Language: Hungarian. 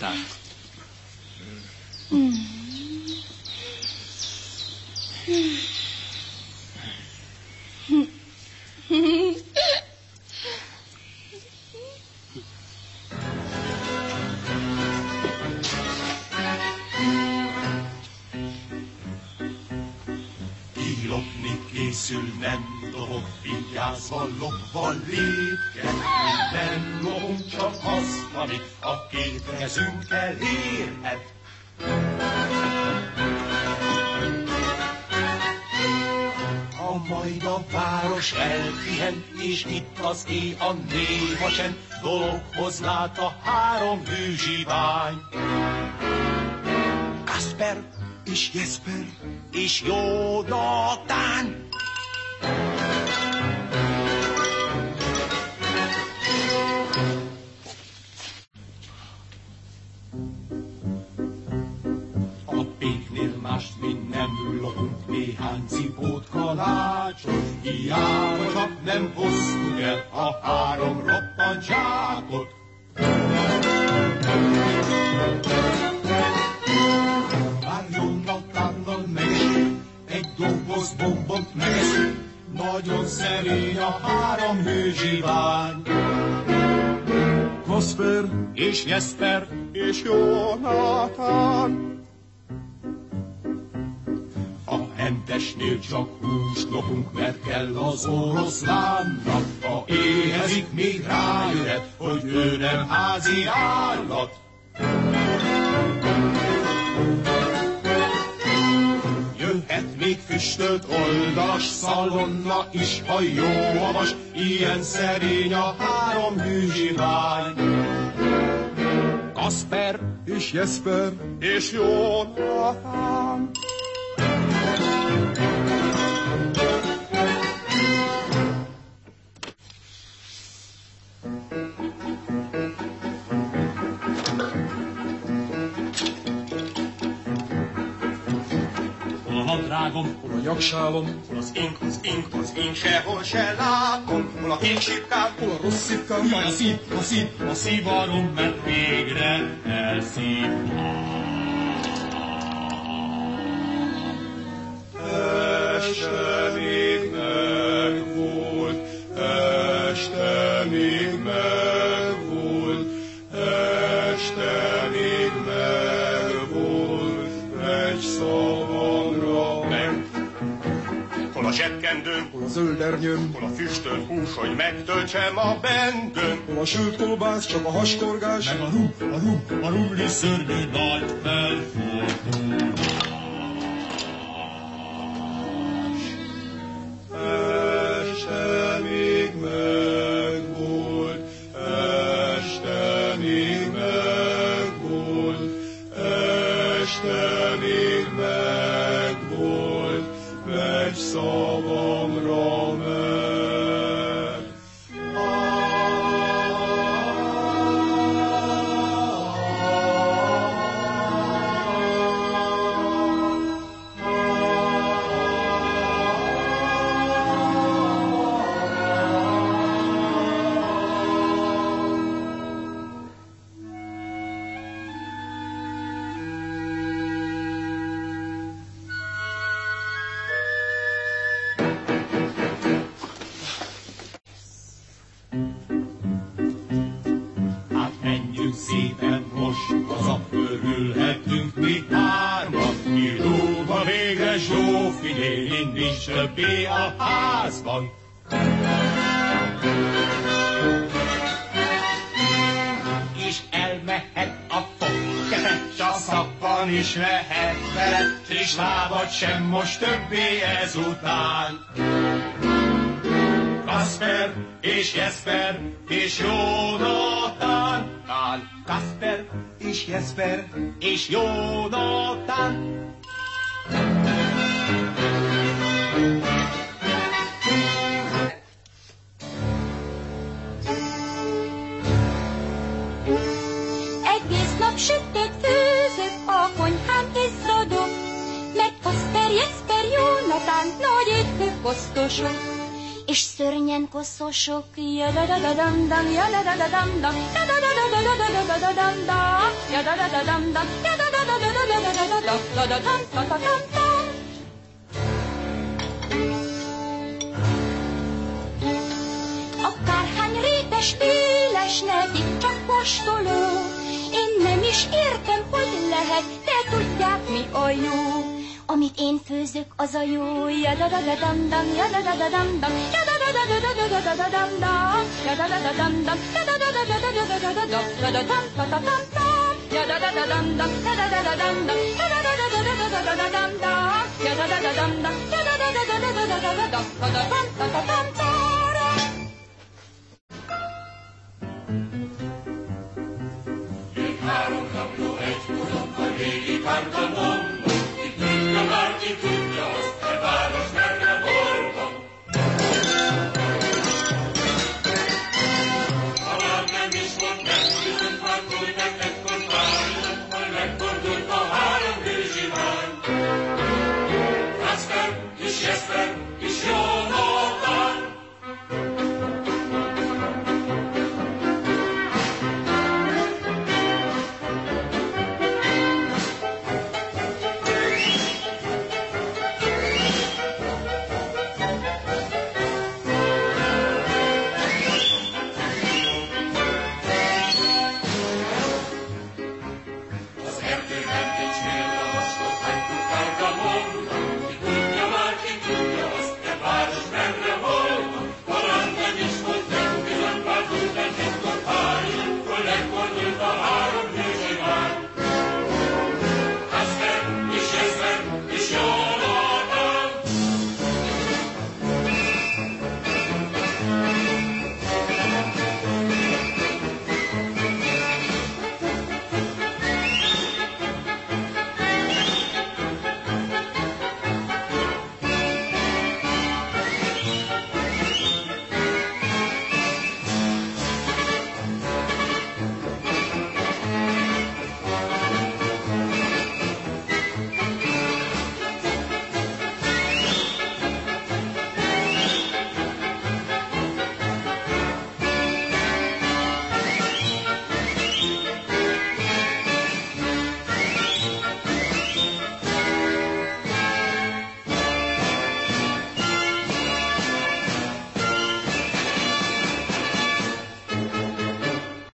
Jónatán. Kilopni készül, nem dobog, vigyázva lopva lépke. Nem lopunk csak azt, amit a két kezünkkel érhet. Ha majd a város elpihen, és itt az éj a néma csend, dologhoz lát a három hűzsivány. Kasper és Jesper és Jónatán. A péknél mást mi nem lopunk, néhány cipót, kalácsot, hiába csak nem hoztuk el a három roppant zsákot. Bár Jónatánnal megesünk, egy doboz bombont megeszünk, nagyon szerény a három hőzsivány. Kasper és Jesper és Jónatán. A hentesnél csak húst lopunk, mert kell az oroszlánnak. Ha éhezik, még rájöhet, hogy ő nem házi állat. Jöhet még füstölt oldalas szalonna is, ha jó a vas, ilyen szerény a három hűzsivány. Kasper és Jesper és Jónatán. Hol a nadrágom, hol a nyaksálom, hol az ink, sehol se látom, hol a kék sipkám, hol a rossz szipkám, jaj, a szívarom, mert végre elszívtam. Este még megvolt, este még megvolt, este még megvolt, egy szavamra meg. Hol a zsebkendőm, hol a zöldernyőm, hol a füstölt hús, hogy megtöltsem a bendőm, hol a sült kolbász, csak a haskorgás, meg a rumli szörnyű nagy felfordulás. Este még megvolt, este még megvolt, este még megvolt, megy szavamra meg. Szépen most hazaörülhetünk mi hárman, kilóba végre Zsófiné, nincs többé a házban. És elmehet a fogkere, s a szappan is lehet vele, és lábad sem most többé ezután. Kasper és Jesper és Jónatán. Kasper és Jesper és Jónatán. Egész nap sütött, főzött a konyhán és rodok, meg Kasper, Jesper, Jónatán nagy étkő kosztosok. és szörnyen koszosok. Jadadadadamdam, jadadadadamdam, jadadadadadadadadadam, jadadadadamdam, jadadadadadadadadam. Akárhány rétes, éles, nekik csak kóstoló. Én nem is értem, hogy lehet, de tudják, mi a jó. Amit én főzök, az a jó. Jadadadadamdam, jadadadadamdam, jadadadadadadadadam, jadadadadamdam, jadadadadadadadadam, jadadadadadadadam, jadadadadamdam, jadadadadadadadadam, jadadadadamdam, jadadadadadadadam, jadadadadadadadam.